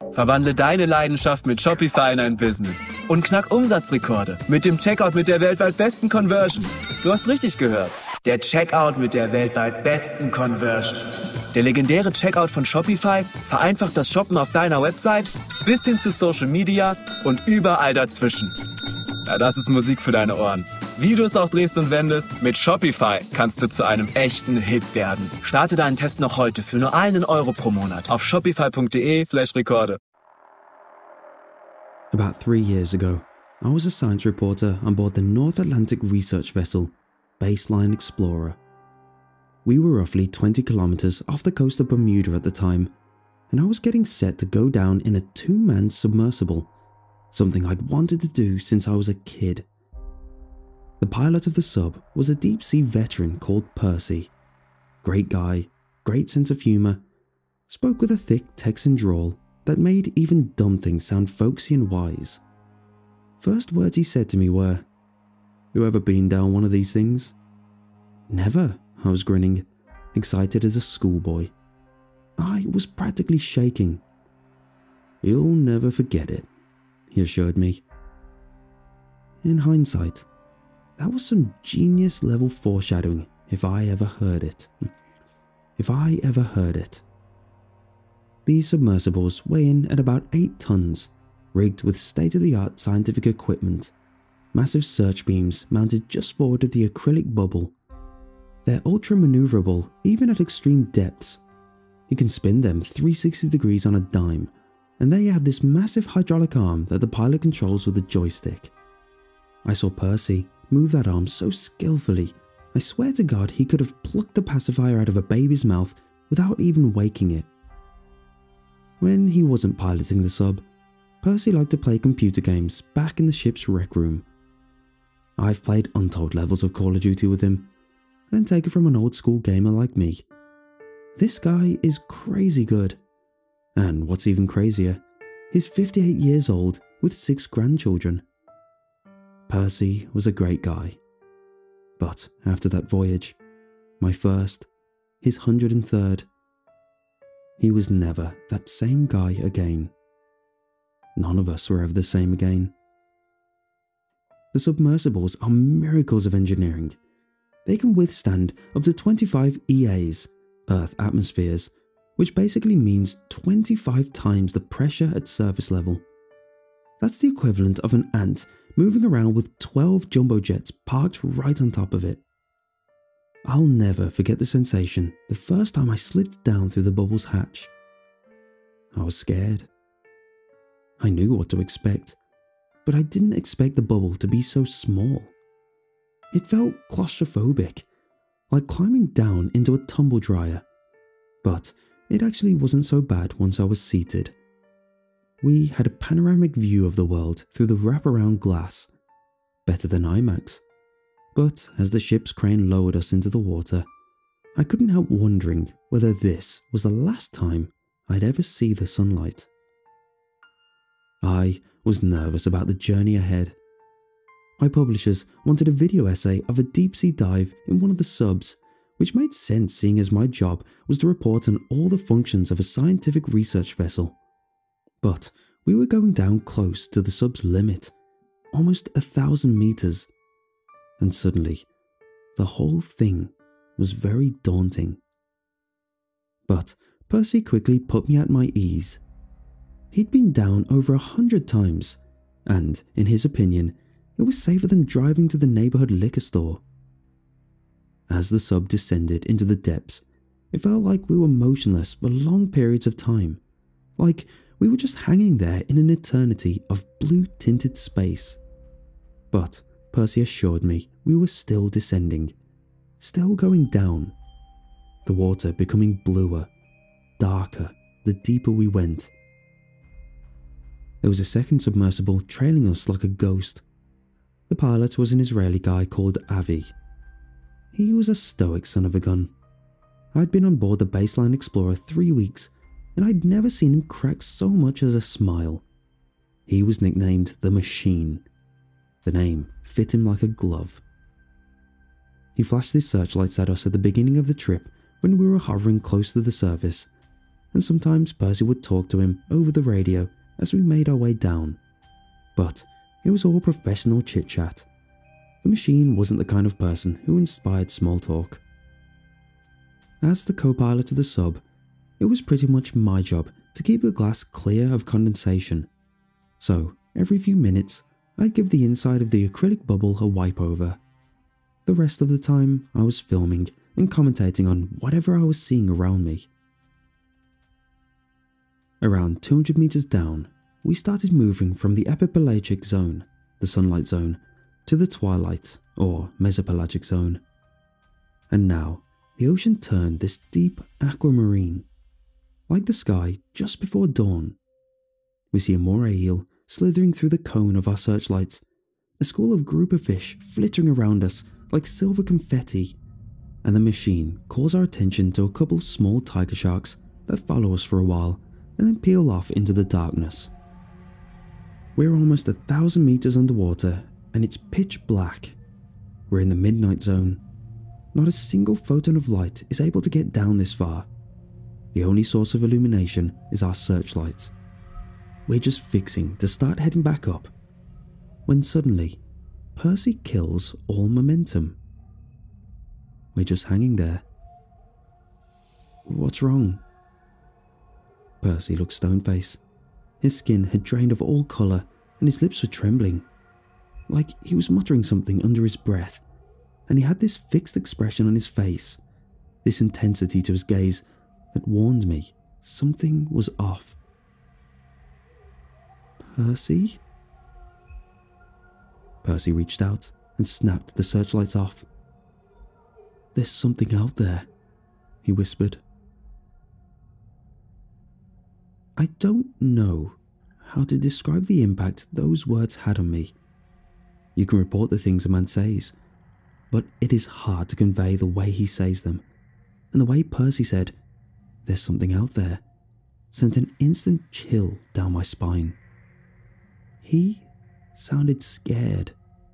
Verwandle deine Leidenschaft mit Shopify in ein Business und knack Umsatzrekorde mit dem Checkout mit der weltweit besten Conversion. Du hast richtig gehört. Der Checkout mit der weltweit besten Conversion. Der legendäre Checkout von Shopify vereinfacht das Shoppen auf deiner Website bis hin zu Social Media und überall dazwischen. Ja, das ist Musik für deine Ohren. Wie du es auch drehst und wendest, mit Shopify kannst du zu einem echten Hit werden. Starte deinen Test noch heute für nur €1 pro Monat auf shopify.de/Rekorde. About 3 years ago, I was a science reporter on board the North Atlantic research vessel, Baseline Explorer. We were roughly 20 kilometers off the coast of Bermuda at the time, and I was getting set to go down in a 2-man submersible, something I'd wanted to do since I was a kid. The pilot of the sub was a deep-sea veteran called Percy. Great guy, great sense of humour, spoke with a thick Texan drawl that made even dumb things sound folksy and wise. First words he said to me were, "You ever been down one of these things?" "Never," I was grinning, excited as a schoolboy. I was practically shaking. "You'll never forget it," he assured me. In hindsight, that was some genius level foreshadowing if I ever heard it. These submersibles weigh in at about 8 tons, rigged with state-of-the-art scientific equipment, massive search beams mounted just forward of the acrylic bubble. They're ultra-maneuverable even at extreme depths. You can spin them 360 degrees on a dime, and they have this massive hydraulic arm that the pilot controls with a joystick. I saw Percy move that arm so skillfully, I swear to God he could have plucked the pacifier out of a baby's mouth without even waking it. When he wasn't piloting the sub, Percy liked to play computer games back in the ship's rec room. I've played untold levels of Call of Duty with him, and take it from an old school gamer like me. This guy is crazy good. And what's even crazier, he's 58 years old with 6 grandchildren. Percy was a great guy. But after that voyage, my first, his 103rd, he was never that same guy again. None of us were ever the same again. The submersibles are miracles of engineering. They can withstand up to 25 EAs, Earth atmospheres, which basically means 25 times the pressure at surface level. That's the equivalent of an ant moving around with 12 jumbo jets parked right on top of it. I'll never forget the sensation the first time I slipped down through the bubble's hatch. I was scared. I knew what to expect, but I didn't expect the bubble to be so small. It felt claustrophobic, like climbing down into a tumble dryer. But it actually wasn't so bad once I was seated. We had a panoramic view of the world through the wraparound glass, better than IMAX. But as the ship's crane lowered us into the water, I couldn't help wondering whether this was the last time I'd ever see the sunlight. I was nervous about the journey ahead. My publishers wanted a video essay of a deep-sea dive in one of the subs, which made sense seeing as my job was to report on all the functions of a scientific research vessel. But we were going down close to the sub's limit, almost 1,000 meters. And suddenly, the whole thing was very daunting. But Percy quickly put me at my ease. He'd been down over 100 times, and in his opinion, it was safer than driving to the neighborhood liquor store. As the sub descended into the depths, it felt like we were motionless for long periods of time, like we were just hanging there in an eternity of blue-tinted space. But Percy assured me we were still descending, still going down, the water becoming bluer, darker the deeper we went. There was a second submersible trailing us like a ghost. The pilot was an Israeli guy called Avi. He was a stoic son of a gun. I'd been on board the Baseline Explorer 3 weeks, and I'd never seen him crack so much as a smile. He was nicknamed the Machine. The name fit him like a glove. He flashed his searchlights at us at the beginning of the trip when we were hovering close to the surface, and sometimes Percy would talk to him over the radio as we made our way down. But it was all professional chit-chat. The machine wasn't the kind of person who inspired small talk. As the co-pilot of the sub, it was pretty much my job to keep the glass clear of condensation. So, every few minutes, I'd give the inside of the acrylic bubble a wipe over. The rest of the time, I was filming and commentating on whatever I was seeing around me. Around 200 meters down, we started moving from the epipelagic zone, the sunlight zone, to the twilight or mesopelagic zone. And now, the ocean turned this deep aquamarine, like the sky just before dawn. We see a moray eel slithering through the cone of our searchlights, a school of grouper fish flittering around us like silver confetti, and the machine calls our attention to a couple of small tiger sharks that follow us for a while and then peel off into the darkness. We're almost 1,000 meters underwater and it's pitch black. We're in the midnight zone. Not a single photon of light is able to get down this far. The only source of illumination is our searchlights. We're just fixing to start heading back up, when suddenly, Percy kills all momentum. We're just hanging there. What's wrong? Percy looked stone-faced. His skin had drained of all colour and his lips were trembling, like he was muttering something under his breath, and he had this fixed expression on his face, this intensity to his gaze that warned me something was off. Percy? Percy reached out and snapped the searchlights off. There's something out there, he whispered. I don't know how to describe the impact those words had on me. You can report the things a man says, but it is hard to convey the way he says them. And the way Percy said, "There's something out there," sent an instant chill down my spine. He sounded scared.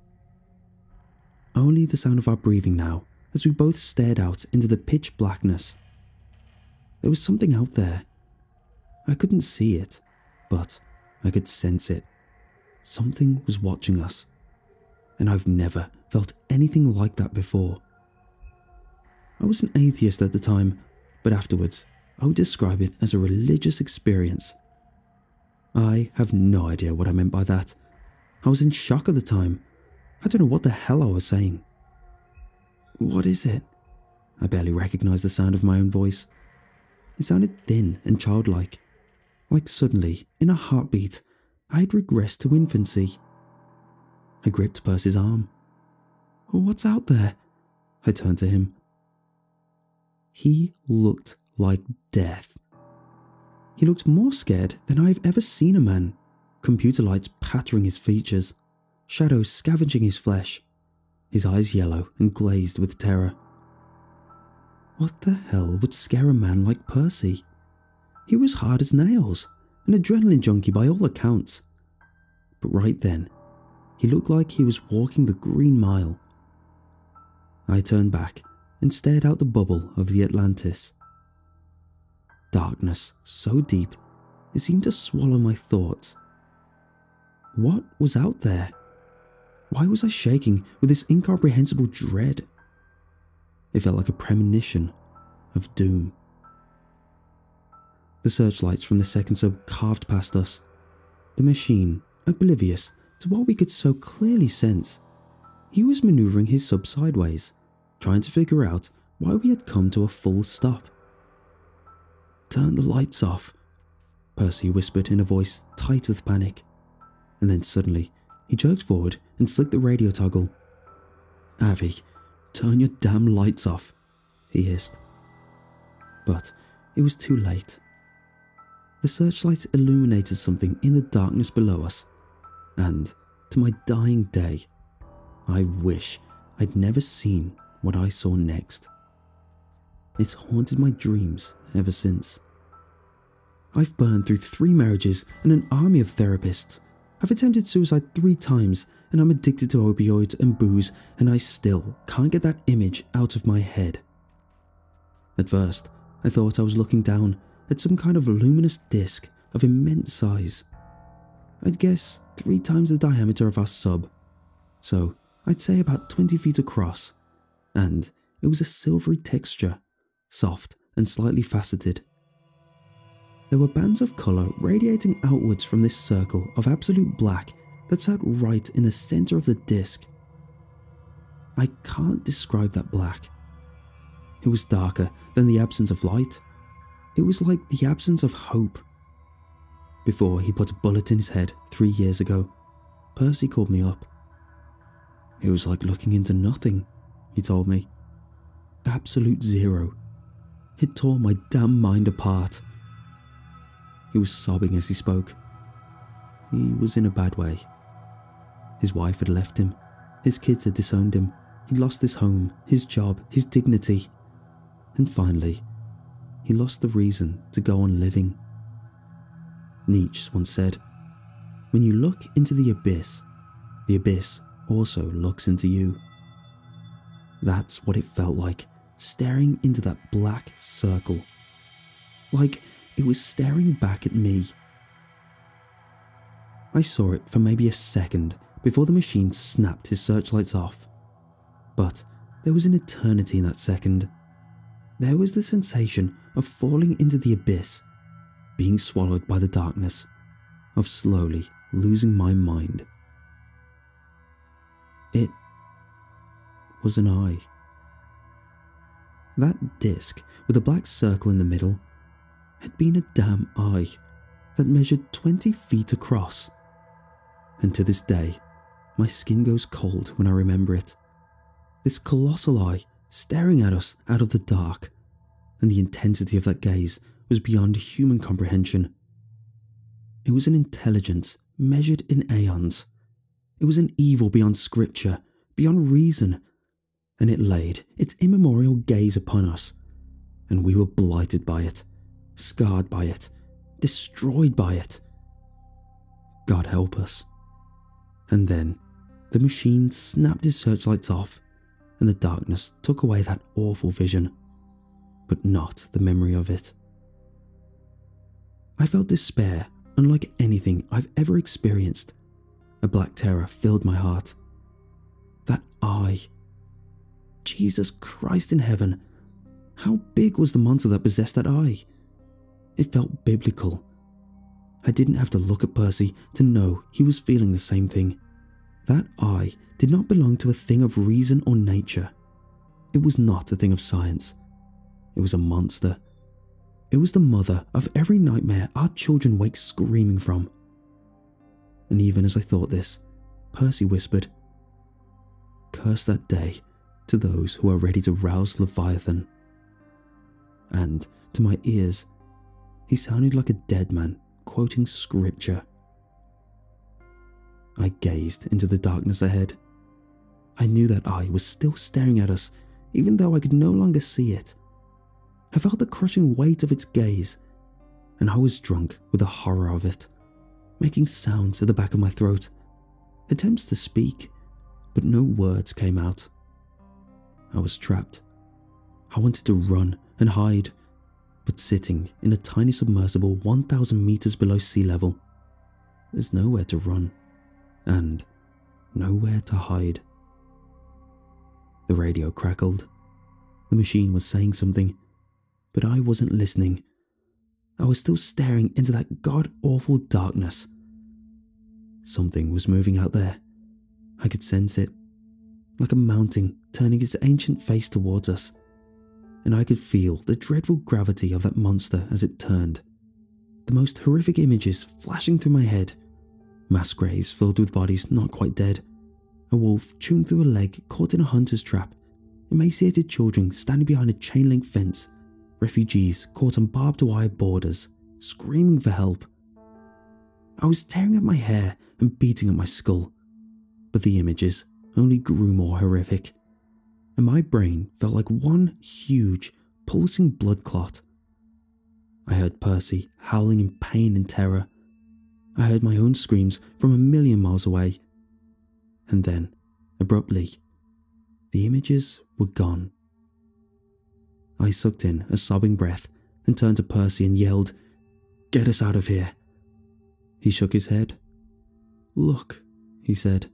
Only the sound of our breathing now, as we both stared out into the pitch blackness. There was something out there. I couldn't see it, but I could sense it. Something was watching us, and I've never felt anything like that before. I was an atheist at the time, but afterwards I would describe it as a religious experience. I have no idea what I meant by that. I was in shock at the time. I don't know what the hell I was saying. What is it? I barely recognized the sound of my own voice. It sounded thin and childlike, like suddenly, in a heartbeat, I had regressed to infancy. I gripped Percy's arm. What's out there? I turned to him. He looked like death. He looked more scared than I've ever seen a man, computer lights pattering his features, shadows scavenging his flesh, his eyes yellow and glazed with terror. What the hell would scare a man like Percy? He was hard as nails, an adrenaline junkie by all accounts. But right then, he looked like he was walking the Green Mile. I turned back and stared out the bubble of the Atlantis. Darkness so deep, it seemed to swallow my thoughts. What was out there? Why was I shaking with this incomprehensible dread? It felt like a premonition of doom. The searchlights from the second sub carved past us, the machine oblivious to what we could so clearly sense. He was maneuvering his sub sideways, trying to figure out why we had come to a full stop. Turn the lights off, Percy whispered in a voice tight with panic. And then suddenly, he jerked forward and flicked the radio toggle. Avi, turn your damn lights off, he hissed. But it was too late. The searchlights illuminated something in the darkness below us, and, to my dying day, I wish I'd never seen what I saw next. It's haunted my dreams ever since. I've burned through 3 marriages and an army of therapists. I've attempted suicide 3 times, and I'm addicted to opioids and booze, and I still can't get that image out of my head. At first, I thought I was looking down at some kind of luminous disc of immense size. I'd guess 3 times the diameter of our sub, so I'd say about 20 feet across, and it was a silvery texture, soft and slightly faceted. There were bands of colour radiating outwards from this circle of absolute black that sat right in the centre of the disc. I can't describe that black. It was darker than the absence of light. It was like the absence of hope. Before he put a bullet in his head 3 years ago, Percy called me up. It was like looking into nothing, he told me. Absolute zero. It tore my damn mind apart. He was sobbing as he spoke. He was in a bad way. His wife had left him. His kids had disowned him. He'd lost his home, his job, his dignity. And finally, he lost the reason to go on living. Nietzsche once said, "When you look into the abyss also looks into you." That's what it felt like, staring into that black circle. Like it was staring back at me. I saw it for maybe a second before the machine snapped his searchlights off. But there was an eternity in that second. There was the sensation of falling into the abyss, being swallowed by the darkness, of slowly losing my mind. It was an eye. That disc with a black circle in the middle had been a damn eye that measured 20 feet across. And to this day, my skin goes cold when I remember it. This colossal eye staring at us out of the dark, and the intensity of that gaze was beyond human comprehension. It was an intelligence measured in aeons. It was an evil beyond scripture, beyond reason, and it laid its immemorial gaze upon us, and we were blighted by it, scarred by it, destroyed by it. God help us. And then the machine snapped his searchlights off, and the darkness took away that awful vision, but not the memory of it. I felt despair unlike anything I've ever experienced. A black terror filled my heart. That eye. Jesus Christ in heaven, how big was the monster that possessed that eye? It felt biblical. I didn't have to look at Percy to know he was feeling the same thing. That eye did not belong to a thing of reason or nature. It was not a thing of science. It was a monster. It was the mother of every nightmare our children wake screaming from. And even as I thought this, Percy whispered, "Curse that day to those who are ready to rouse Leviathan." And to my ears, he sounded like a dead man quoting scripture. I gazed into the darkness ahead. I knew that eye was still staring at us, even though I could no longer see it. I felt the crushing weight of its gaze, and I was drunk with the horror of it, making sounds at the back of my throat, attempts to speak, but no words came out. I was trapped. I wanted to run and hide, but sitting in a tiny submersible 1,000 meters below sea level, there's nowhere to run, and nowhere to hide. The radio crackled. The machine was saying something, but I wasn't listening. I was still staring into that god-awful darkness. Something was moving out there. I could sense it, like a mountain turning its ancient face towards us, and I could feel the dreadful gravity of that monster as it turned. The most horrific images flashing through my head. Mass graves filled with bodies not quite dead. A wolf chewing through a leg caught in a hunter's trap. Emaciated children standing behind a chain-link fence. Refugees caught on barbed wire borders, screaming for help. I was tearing at my hair and beating at my skull, but the images only grew more horrific, and my brain felt like one huge, pulsing blood clot. I heard Percy howling in pain and terror. I heard my own screams from a million miles away. And then, abruptly, the images were gone. I sucked in a sobbing breath and turned to Percy and yelled, "Get us out of here." He shook his head. "Look," he said.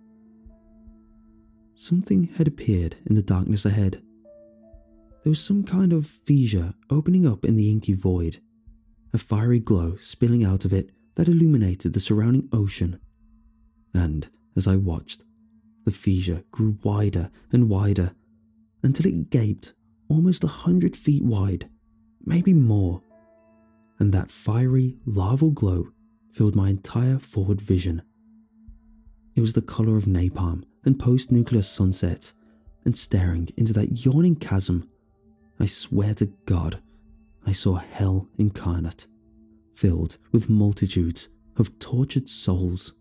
Something had appeared in the darkness ahead. There was some kind of fissure opening up in the inky void, a fiery glow spilling out of it that illuminated the surrounding ocean. And as I watched, the fissure grew wider and wider until it gaped almost 100 feet wide, maybe more, and that fiery larval glow filled my entire forward vision. It was the colour of napalm and post-nuclear sunsets, and staring into that yawning chasm, I swear to God, I saw hell incarnate, filled with multitudes of tortured souls.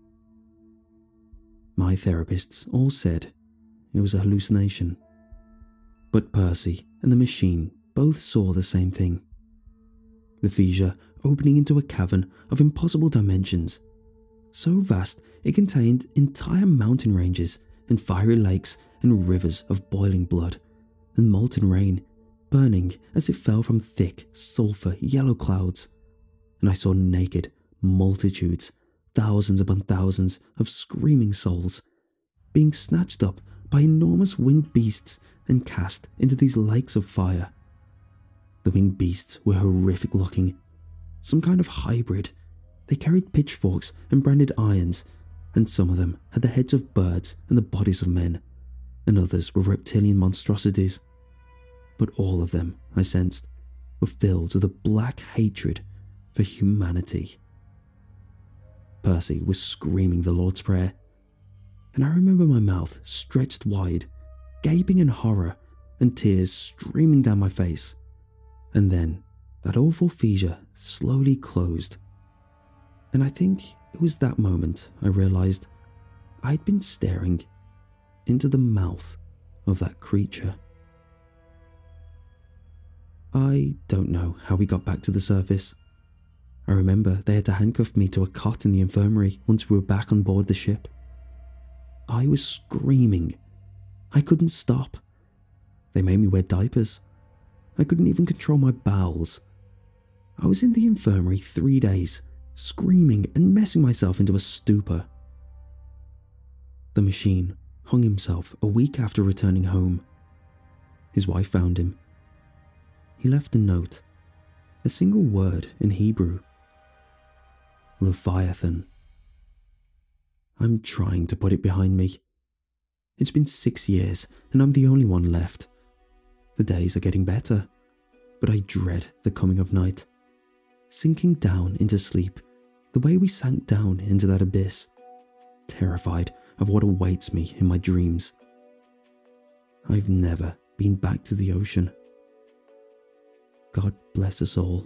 My therapists all said it was a hallucination, but Percy and the machine both saw the same thing. The fissure opening into a cavern of impossible dimensions, so vast it contained entire mountain ranges and fiery lakes and rivers of boiling blood and molten rain burning as it fell from thick sulphur yellow clouds, and I saw naked multitudes, thousands upon thousands of screaming souls, being snatched up by enormous winged beasts and cast into these lakes of fire. The winged beasts were horrific looking, some kind of hybrid. They carried pitchforks and branded irons, and some of them had the heads of birds and the bodies of men, and others were reptilian monstrosities. But all of them, I sensed, were filled with a black hatred for humanity. Percy was screaming the Lord's Prayer, and I remember my mouth stretched wide, gaping in horror and tears streaming down my face. And then that awful fissure slowly closed. And I think it was that moment I realized I'd been staring into the mouth of that creature. I don't know how we got back to the surface. I remember they had to handcuff me to a cot in the infirmary once we were back on board the ship. I was screaming. I couldn't stop. They made me wear diapers. I couldn't even control my bowels. I was in the infirmary 3 days, screaming and messing myself into a stupor. The machine hung himself a week after returning home. His wife found him. He left a note, a single word in Hebrew. Leviathan. I'm trying to put it behind me. It's been 6 years and I'm the only one left. The days are getting better, but I dread the coming of night. Sinking down into sleep the way we sank down into that abyss, terrified of what awaits me in my dreams. I've never been back to the ocean. God bless us all.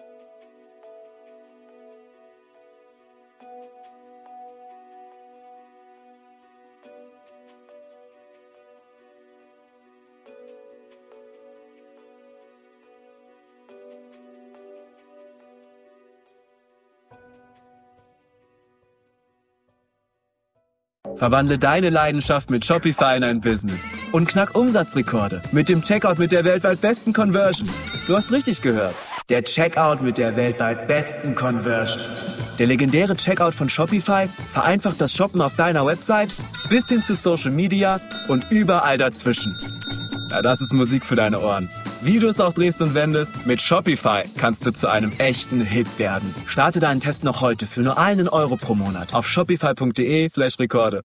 Verwandle deine Leidenschaft mit Shopify in ein Business und knack Umsatzrekorde mit dem Checkout mit der weltweit besten Conversion. Du hast richtig gehört. Der Checkout mit der weltweit besten Conversion. Der legendäre Checkout von Shopify vereinfacht das Shoppen auf deiner Website bis hin zu Social Media und überall dazwischen. Ja, das ist Musik für deine Ohren. Wie du es auch drehst und wendest, mit Shopify kannst du zu einem echten Hit werden. Starte deinen Test noch heute für nur €1 pro Monat auf shopify.de/Rekorde.